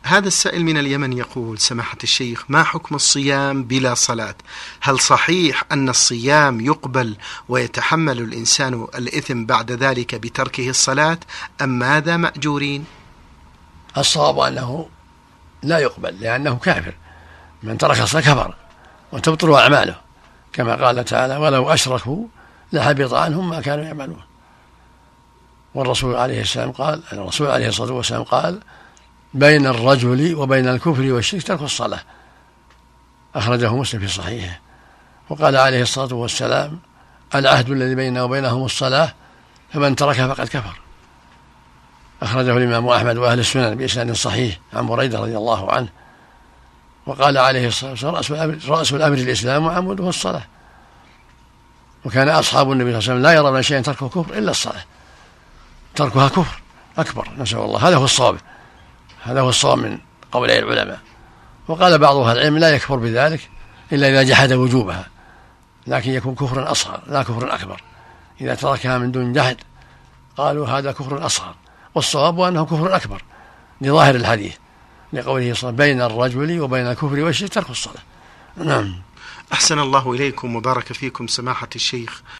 هذا السائل من اليمن يقول: سماحة الشيخ، ما حكم الصيام بلا صلاة؟ هل صحيح أن الصيام يقبل ويتحمل الإنسان الإثم بعد ذلك بتركه الصلاة، أم ماذا مأجورين؟ الصواب أنه لا يقبل، لأنه كافر، من ترك الصلاة كفر وتبطل أعماله، كما قال تعالى: ولو أشركوا لحبط عنهم ما كانوا يعملون. والرسول عليه الصلاة والسلام قال: بين الرجل وبين الكفر والشرك ترك الصلاة، أخرجه مسلم في صحيحه. وقال عليه الصلاة والسلام: العهد الذي بيننا وبينهم الصلاة، فمن تركها فقد كفر، أخرجه الإمام أحمد وأهل السنن بإسناد صحيح عن بريدة رضي الله عنه. وقال عليه الصلاة والسلام: رأس الأمر الإسلام وعموده الصلاة. وكان أصحاب النبي صلى الله عليه وسلم لا يرون شيئا تركه كفر إلا الصلاة، تركها كفر أكبر، نسأل الله. هذا هو الصواب من قولي العلماء. وقال بعض أهل العلم: لا يكفر بذلك إلا إذا جحد وجوبها، لكن يكون كفرا أصغر لا كفر أكبر. إذا تركها من دون جحد قالوا هذا كفر أصغر، والصواب أنه كفر أكبر لظاهر الحديث، لقوله صلى بين الرجل وبين الكفر والشرك ترك الصلاة. نعم. أحسن الله إليكم وبارك فيكم سماحة الشيخ.